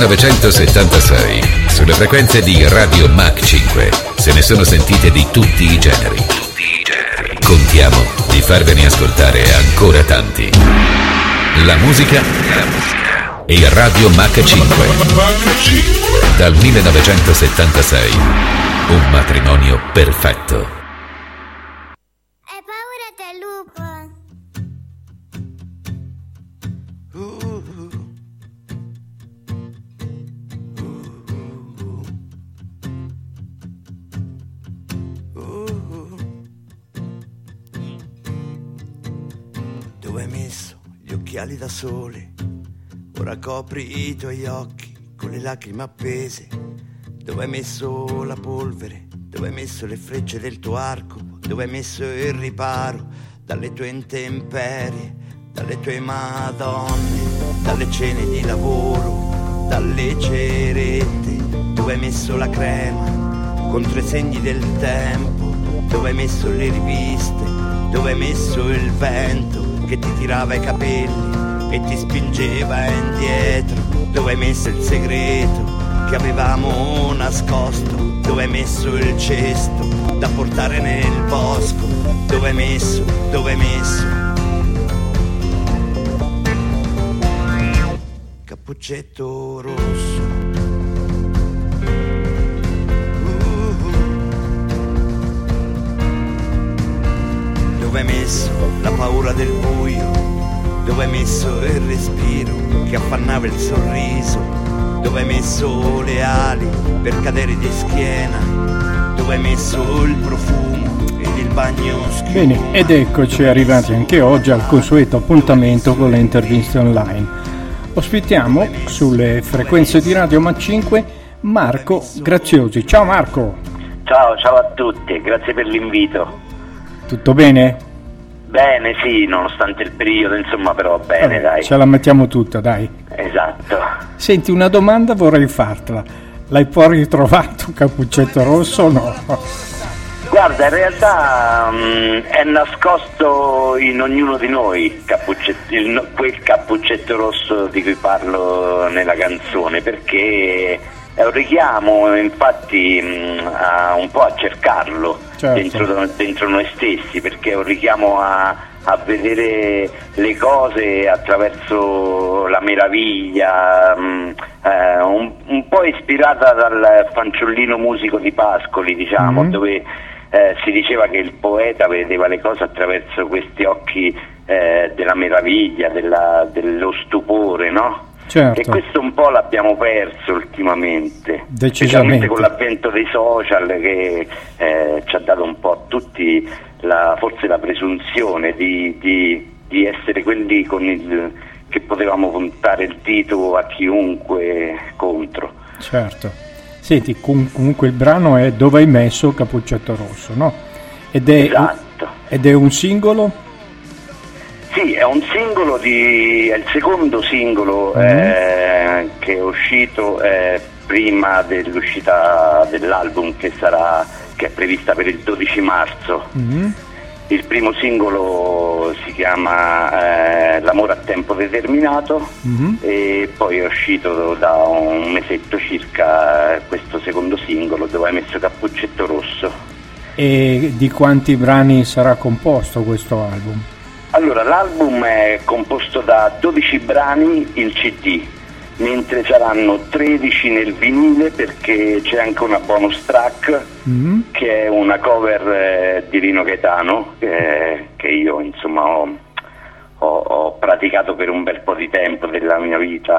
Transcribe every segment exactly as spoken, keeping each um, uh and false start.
millenovecentosettantasei, sulle frequenze di Radio Mach cinque, se ne sono sentite di tutti i generi. Tutti i generi. Contiamo di farvene ascoltare ancora tanti. La musica, la musica e Radio Mach cinque. Dal millenovecentosettantasei, un matrimonio perfetto. Hai paura del lupo? Dove hai messo gli occhiali da sole? Ora copri i tuoi occhi con le lacrime appese. Dove hai messo la polvere? Dove hai messo le frecce del tuo arco? Dove hai messo il riparo dalle tue intemperie, dalle tue madonne, dalle cene di lavoro, dalle cerette? Dove hai messo la crema contro i segni del tempo? Dove hai messo le riviste? Dove hai messo il vento che ti tirava i capelli e ti spingeva indietro? Dove hai messo il segreto che avevamo nascosto? Dove hai messo il cesto da portare nel bosco? Dove hai messo, dove hai messo Cappuccetto rosso? Dove hai messo la paura del buio? Dove hai messo il respiro che affannava il sorriso? Dove hai messo le ali per cadere di schiena? Dove hai messo il profumo ed il bagno schiuma? Bene, ed eccoci arrivati anche oggi al consueto appuntamento con le interviste online. Ospitiamo sulle frequenze di Radio Mach cinque Marco Graziosi. Ciao Marco! Ciao, ciao a tutti, grazie per l'invito. Tutto bene? Bene, sì, nonostante il periodo, insomma, però bene, Vabbè, dai. Ce la mettiamo tutta, dai. Esatto. Senti, una domanda vorrei fartela. L'hai poi ritrovato Cappuccetto Rosso o no? Guarda, in realtà mh, è nascosto in ognuno di noi cappuccetto, il, quel cappuccetto rosso di cui parlo nella canzone, perché è un richiamo, infatti, mh, a, un po' a cercarlo. Certo. dentro, dentro noi stessi, perché è un richiamo a, a vedere le cose attraverso la meraviglia, mh, eh, un, un po' ispirata dal fanciullino musico di Pascoli, diciamo, mm-hmm. dove eh, si diceva che il poeta vedeva le cose attraverso questi occhi eh, della meraviglia, della, dello stupore, no? Certo. E questo un po' l'abbiamo perso ultimamente, decisamente, specialmente con l'avvento dei social che eh, ci ha dato un po' a tutti la, forse la presunzione di, di, di essere quelli con il, che potevamo puntare il dito a chiunque contro. Certo. Senti, com- comunque il brano è Dove hai messo Cappuccetto Rosso, no? Ed è, esatto. Ed è un singolo? Sì, è un singolo di, è il secondo singolo mm-hmm. eh, che è uscito eh, prima dell'uscita dell'album che sarà che è prevista per il dodici marzo. Mm-hmm. Il primo singolo si chiama eh, L'amore a tempo determinato mm-hmm. e poi è uscito da un mesetto circa questo secondo singolo dove hai messo Cappuccetto Rosso. E di quanti brani sarà composto questo album? Allora, l'album è composto da dodici brani il C D, mentre saranno tredici nel vinile, perché c'è anche una bonus track mm-hmm. che è una cover eh, di Rino Gaetano che, che io insomma ho, ho, ho praticato per un bel po' di tempo della mia vita.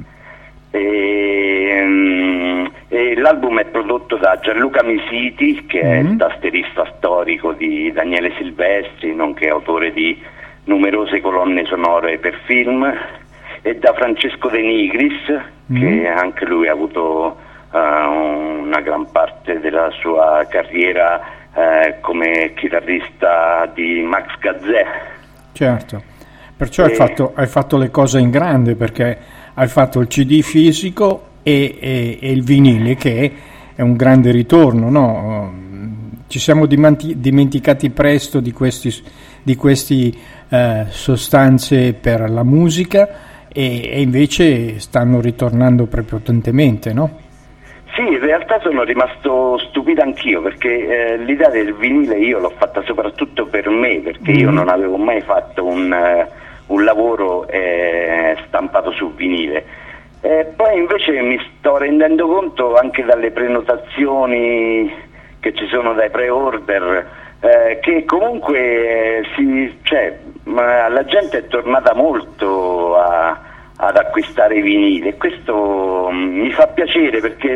E, um, e l'album è prodotto da Gianluca Misiti, che mm-hmm. è il tastierista storico di Daniele Silvestri, nonché autore di numerose colonne sonore per film, e da Francesco De Nigris, mm. che anche lui ha avuto uh, una gran parte della sua carriera uh, come chitarrista di Max Gazzè. Certo, perciò e... hai, fatto, hai fatto le cose in grande, perché hai fatto il C D fisico e, e, e il vinile, che è un grande ritorno, no? Ci siamo dimenticati presto di questi, di questi eh, sostanze per la musica, e, e invece stanno ritornando prepotentemente, no? Sì, in realtà sono rimasto stupito anch'io, perché eh, l'idea del vinile io l'ho fatta soprattutto per me, perché mm. io non avevo mai fatto un, uh, un lavoro eh, stampato su vinile. Eh, poi invece mi sto rendendo conto anche dalle prenotazioni che ci sono, dai pre-order, eh, che comunque eh, si, cioè, ma la gente è tornata molto a, ad acquistare i vinili, e questo mh, mi fa piacere, perché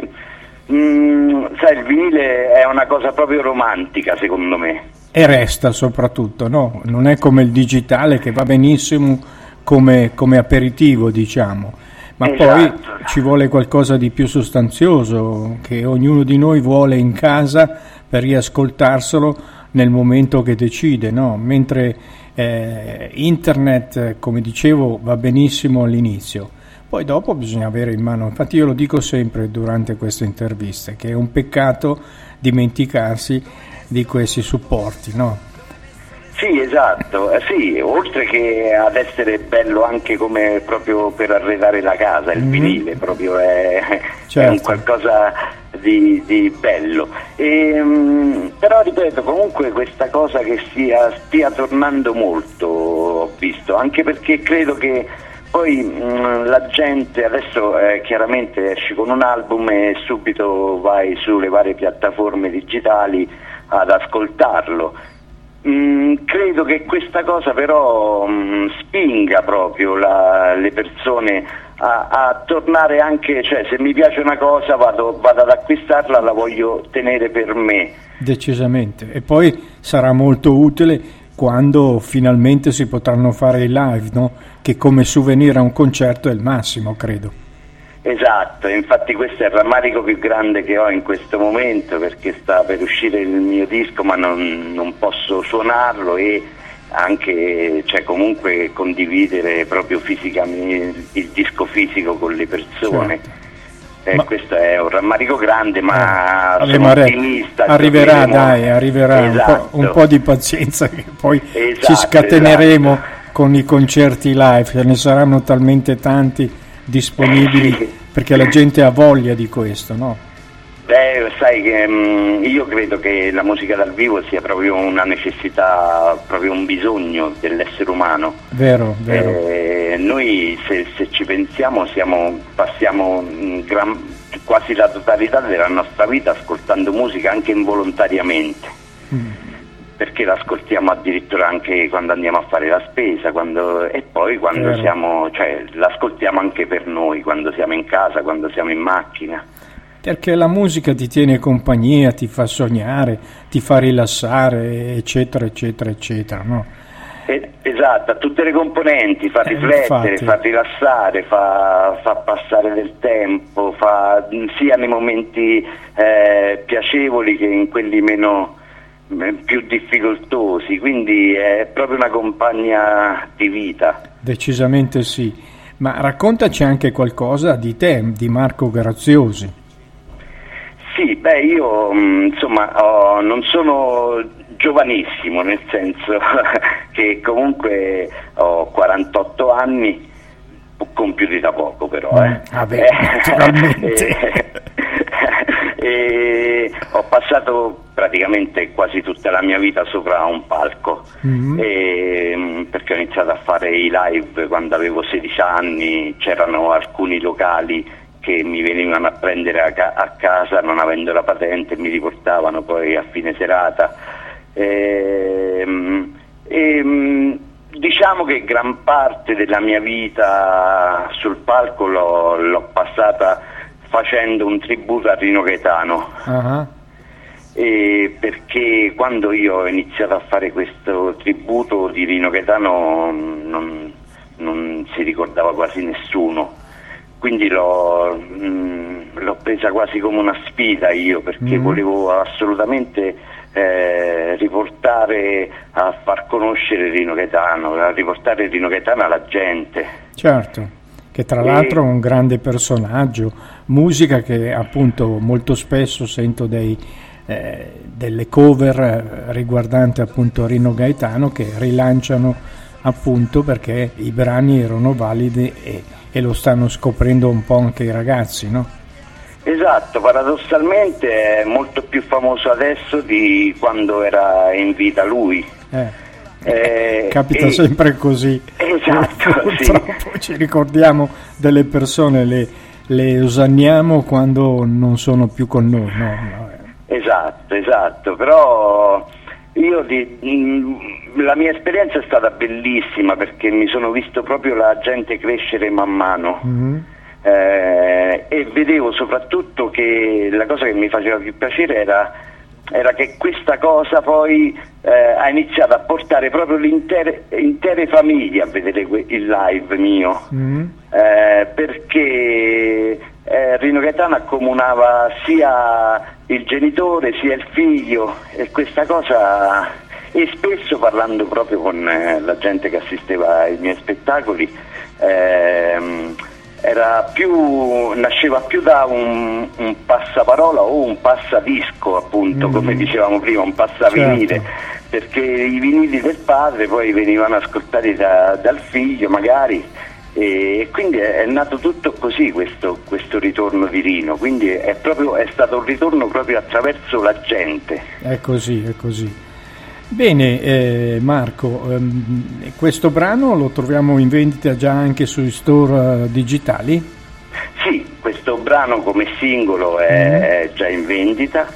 mh, sai, il vinile è una cosa proprio romantica, secondo me. E resta soprattutto, no? Non è come il digitale, che va benissimo come, come aperitivo, diciamo, ma esatto. Poi ci vuole qualcosa di più sostanzioso, che ognuno di noi vuole in casa per riascoltarselo nel momento che decide, no? Mentre eh, internet, come dicevo, va benissimo all'inizio, poi dopo bisogna avere in mano, infatti io lo dico sempre durante queste interviste, che è un peccato dimenticarsi di questi supporti, no? Sì, esatto, eh, sì, oltre che ad essere bello anche come proprio per arredare la casa, il mm. vinile proprio è, certo. È un qualcosa di, di bello. E, mh, però ripeto, comunque questa cosa che stia, stia tornando molto, ho visto, anche perché credo che poi mh, la gente adesso eh, chiaramente esce con un album e subito vai sulle varie piattaforme digitali ad ascoltarlo. Mm, credo che questa cosa però mm, spinga proprio la, le persone a, a tornare anche, cioè se mi piace una cosa vado, vado ad acquistarla, la voglio tenere per me. Decisamente, e poi sarà molto utile quando finalmente si potranno fare i live, no? Che come souvenir a un concerto è il massimo, credo. Esatto, infatti questo è il rammarico più grande che ho in questo momento, perché sta per uscire il mio disco ma non, non posso suonarlo, e anche, cioè, comunque condividere proprio fisicamente il disco fisico con le persone. Certo. Eh, ma... Questo è un rammarico grande, ma eh, sono ottimista. Arriverà, dai, arriverà, esatto. un, po', un po' di pazienza, che poi esatto, ci scateneremo esatto. con i concerti live, ce ne saranno talmente tanti disponibili, sì. Perché la gente ha voglia di questo, no? Beh, sai che mh, io credo che la musica dal vivo sia proprio una necessità, proprio un bisogno dell'essere umano. Vero, vero. Eh, noi se, se ci pensiamo siamo, passiamo gran, quasi la totalità della nostra vita ascoltando musica, anche involontariamente. Mm. Perché l'ascoltiamo addirittura anche quando andiamo a fare la spesa, quando, e poi quando Vero. siamo, cioè l'ascoltiamo anche per noi, quando siamo in casa, quando siamo in macchina. Perché la musica ti tiene compagnia, ti fa sognare, ti fa rilassare, eccetera, eccetera, eccetera, no? Eh, esatto, ha tutte le componenti, fa riflettere, eh, fa rilassare, fa, fa passare del tempo, fa sia nei momenti eh, piacevoli che in quelli meno più difficoltosi, quindi è proprio una compagna di vita. Decisamente sì, ma raccontaci anche qualcosa di te, di Marco Graziosi. Sì, beh, io insomma ho, non sono giovanissimo, nel senso che comunque ho quarantotto anni, compiuti da poco però, eh. Vabbè, naturalmente. E ho passato praticamente quasi tutta la mia vita sopra un palco, mm-hmm. e, perché ho iniziato a fare i live quando avevo sedici anni, c'erano alcuni locali che mi venivano a prendere a, ca- a casa non avendo la patente, mi riportavano poi a fine serata, e, e, diciamo che gran parte della mia vita sul palco l'ho, l'ho passata facendo un tributo a Rino Gaetano, uh-huh. e perché quando io ho iniziato a fare questo tributo di Rino Gaetano non, non si ricordava quasi nessuno, quindi l'ho, mh, l'ho presa quasi come una sfida io, perché mm. volevo assolutamente eh, riportare a far conoscere Rino Gaetano, a riportare Rino Gaetano alla gente. Certo. Che tra l'altro è un grande personaggio, musica che appunto molto spesso sento dei, eh, delle cover riguardanti appunto Rino Gaetano che rilanciano appunto perché i brani erano validi e, e lo stanno scoprendo un po' anche i ragazzi, no? Esatto, paradossalmente è molto più famoso adesso di quando era in vita lui. Eh. Eh, Capita e... sempre così. Esatto, purtroppo sì. Ci ricordiamo delle persone, le, le osanniamo quando non sono più con noi, no? no. Esatto, esatto, però io di, mh, la mia esperienza è stata bellissima perché mi sono visto proprio la gente crescere man mano. Mm-hmm. eh, e vedevo soprattutto che la cosa che mi faceva più piacere era era che questa cosa poi eh, ha iniziato a portare proprio l'intere intere famiglie a vedere que- il live mio, mm. eh, perché eh, Rino Gaetano accomunava sia il genitore sia il figlio, e questa cosa, e spesso parlando proprio con eh, la gente che assisteva ai miei spettacoli, ehm, era più, nasceva più da un, un passaparola o un passadisco, appunto, mm. come dicevamo prima, un passavinile, certo. Perché i vinili del padre poi venivano ascoltati da, dal figlio magari, e quindi è, è nato tutto così questo, questo ritorno di Rino, quindi è, proprio, è stato un ritorno proprio attraverso la gente. È così, è così. Bene, eh, Marco, ehm, questo brano lo troviamo in vendita già anche sui store uh, digitali? Sì, questo brano come singolo è mm. già in vendita,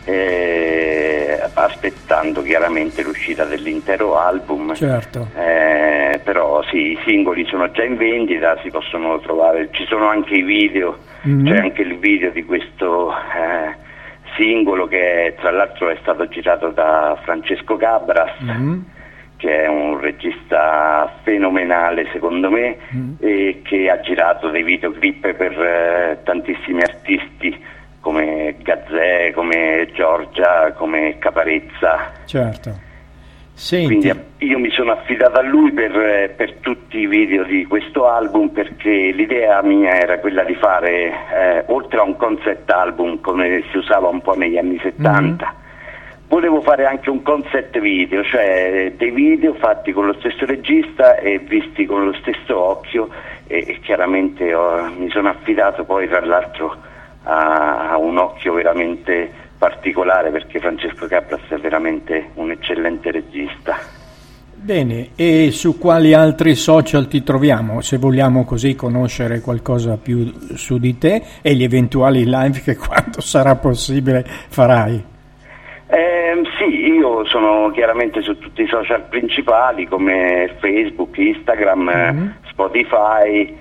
eh, aspettando chiaramente l'uscita dell'intero album. Certo. Eh, però sì, i singoli sono già in vendita, si possono trovare, ci sono anche i video, mm. c'è anche il video di questo... Eh, singolo che tra l'altro è stato girato da Francesco Cabras, mm-hmm. che è un regista fenomenale secondo me, mm-hmm. e che ha girato dei videoclip per eh, tantissimi artisti come Gazzè, come Giorgia, come Caparezza. Certo. Senti. Quindi io mi sono affidato a lui per, per tutti i video di questo album, perché l'idea mia era quella di fare, eh, oltre a un concept album come si usava un po' negli anni settanta, mm-hmm. volevo fare anche un concept video, cioè dei video fatti con lo stesso regista e visti con lo stesso occhio, e, e chiaramente ho, mi sono affidato poi tra l'altro a, a un occhio veramente particolare, perché Francesco Cabras è veramente un eccellente regista. Bene, e su quali altri social ti troviamo, se vogliamo così conoscere qualcosa più su di te e gli eventuali live che quando sarà possibile farai? Eh, sì, io sono chiaramente su tutti i social principali come Facebook, Instagram, mm-hmm. Spotify,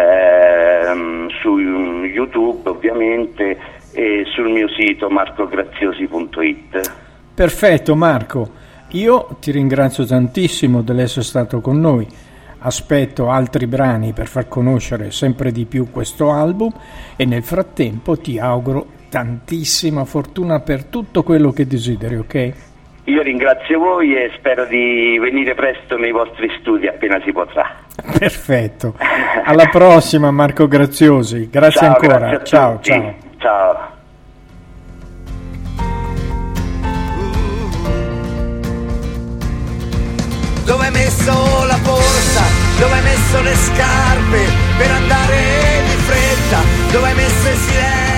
ehm, su YouTube ovviamente, e sul mio sito marco graziosi punto it. Perfetto Marco, io ti ringrazio tantissimo dell'essere stato con noi, aspetto altri brani per far conoscere sempre di più questo album e nel frattempo ti auguro tantissima fortuna per tutto quello che desideri, ok? Io ringrazio voi e spero di venire presto nei vostri studi appena si potrà. Perfetto, alla prossima Marco Graziosi, grazie ciao, ancora, grazie ciao ciao. Ciao. Dove hai messo la borsa? Dove hai messo le scarpe per andare di fretta? Dove hai messo il silenzio?